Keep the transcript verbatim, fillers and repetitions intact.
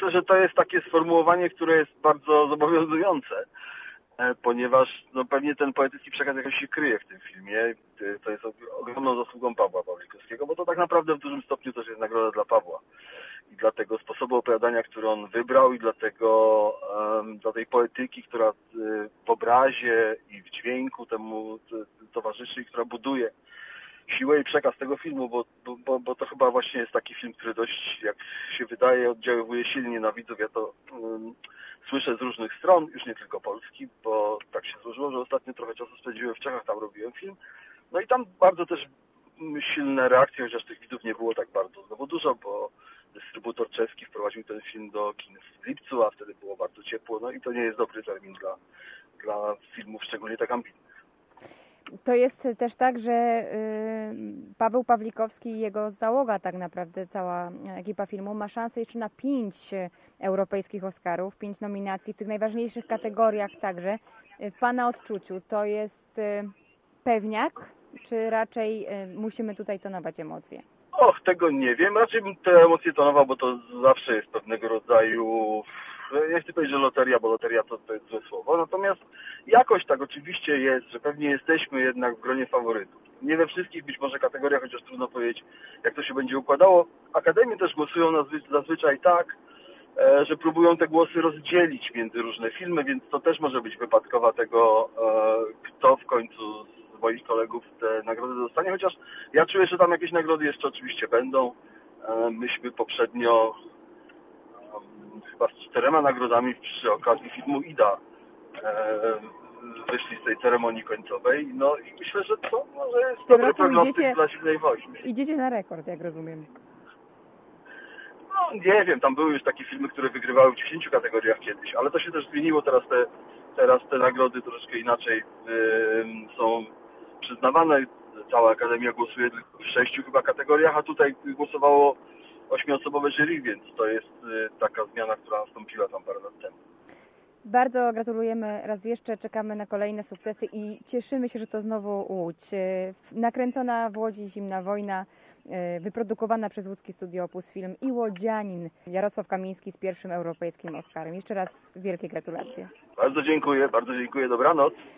myślę, że to jest takie sformułowanie, które jest bardzo zobowiązujące, ponieważ no, pewnie ten poetycki przekaz jakoś się kryje w tym filmie. To jest ogromną zasługą Pawła Pawlikowskiego, bo to tak naprawdę w dużym stopniu też jest nagroda dla Pawła. I dla tego sposobu opowiadania, który on wybrał, i dla tego, um, dla tej poetyki, która y, w obrazie i w dźwięku temu y, towarzyszy i która buduje siłę i przekaz tego filmu, bo, bo, bo to chyba właśnie jest taki film, który dość, jak się wydaje, oddziaływuje silnie na widzów. Ja to um, słyszę z różnych stron, już nie tylko Polski, bo tak się złożyło, że ostatnio trochę czasu spędziłem w Czechach, tam robiłem film. No i tam bardzo też silne reakcje, chociaż tych widzów nie było tak bardzo znowu dużo, bo dystrybutor czeski wprowadził ten film do kin w lipcu, a wtedy było bardzo ciepło, no i to nie jest dobry termin dla, dla filmów, szczególnie tak ambitnych. To jest też tak, że Paweł Pawlikowski i jego załoga, tak naprawdę cała ekipa filmu, ma szansę jeszcze na pięć europejskich Oscarów, pięć nominacji w tych najważniejszych kategoriach także. W Pana odczuciu to jest pewniak, czy raczej musimy tutaj tonować emocje? Och, tego nie wiem. Raczej bym te emocje tonował, bo to zawsze jest pewnego rodzaju, nie chcę powiedzieć, że loteria, bo loteria to, to jest złe słowo. Natomiast jakoś tak oczywiście jest, że pewnie jesteśmy jednak w gronie faworytów. Nie we wszystkich być może kategoriach, chociaż trudno powiedzieć, jak to się będzie układało. Akademie też głosują zazwyczaj tak, że próbują te głosy rozdzielić między różne filmy, więc to też może być wypadkowa tego, kto w końcu z moich kolegów te nagrody dostanie, chociaż ja czuję, że tam jakieś nagrody jeszcze oczywiście będą. Myśmy poprzednio chyba z czterema nagrodami przy okazji filmu Ida wyszli z tej ceremonii końcowej, no i myślę, że to może jest dobry prognostyk dla Zimnej Woźny. Idziecie na rekord, jak rozumiem. No nie wiem, tam były już takie filmy, które wygrywały w dziesięciu kategoriach kiedyś, ale to się też zmieniło, teraz te, teraz te nagrody troszeczkę inaczej yy, są przyznawane. Cała Akademia głosuje tylko w sześciu chyba kategoriach, a tutaj głosowało ośmioosobowe jury, więc to jest yy, taka zmiana, która nastąpiła tam parę lat temu. Bardzo gratulujemy raz jeszcze, czekamy na kolejne sukcesy i cieszymy się, że to znowu Łódź. Nakręcona w Łodzi Zimna Wojna, wyprodukowana przez łódzki Studio Opus Film i łodzianin Jarosław Kamiński z pierwszym europejskim Oscarem. Jeszcze raz wielkie gratulacje. Bardzo dziękuję, bardzo dziękuję, dobranoc.